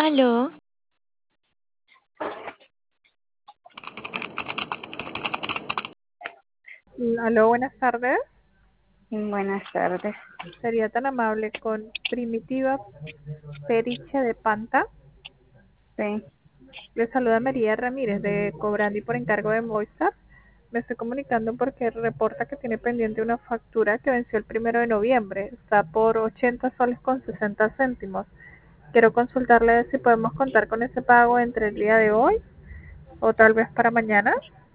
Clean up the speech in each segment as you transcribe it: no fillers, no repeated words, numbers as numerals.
Aló, Aló, buenas tardes. Buenas tardes. Sería tan amable con Primitiva Periche de Panta. Sí, Le saluda María Ramírez de Cobrandi por encargo de Movistar. Me estoy comunicando porque reporta que tiene pendiente una factura que venció el 1 de noviembre. Está por 80 soles con 60 céntimos. Quiero consultarle si podemos contar con ese pago entre el día de hoy o tal vez para mañana.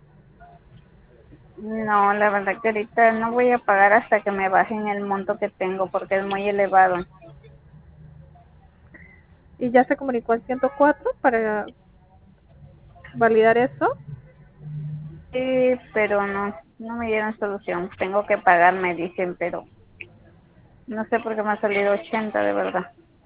no, la verdad que ahorita no voy a pagar hasta que me bajen el monto que tengo porque es muy elevado. Y ya se comunicó al 104 para validar eso. Sí, pero no me dieron solución. Tengo que pagar, me dicen, pero no sé por qué me ha salido 80 de verdad.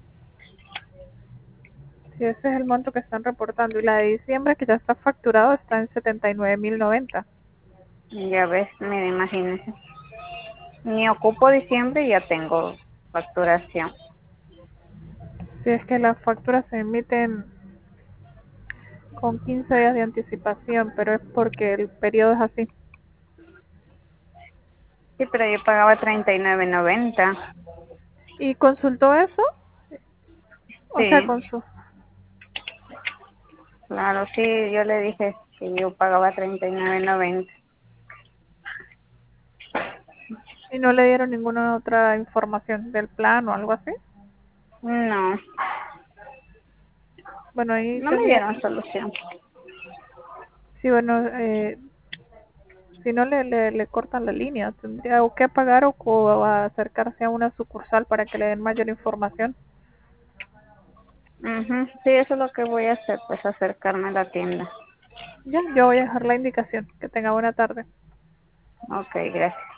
Si ese es el monto que están reportando. Y la de diciembre, que ya está facturado, está en 79.090. Ya ves, mira, imagínense. Ni ocupo diciembre y ya tengo facturación. Si es que las facturas se emiten con 15 días de anticipación, pero es porque el periodo es así. Sí, pero yo pagaba 39.90. ¿Y consultó eso? O sea, Sí, con su... claro, sí, yo le dije que yo pagaba 39.90. ¿Y no le dieron ninguna otra información del plan o algo así? No, Bueno, ahí no me tendría... dieron solución. Sí, bueno, si no le cortan la línea, tendría o que pagar o acercarse a una sucursal para que le den mayor información. Ujú, sí, eso es lo que voy a hacer, pues acercarme a la tienda. Ya, yo voy a dejar la indicación. Que tenga buena tarde. Ok, gracias.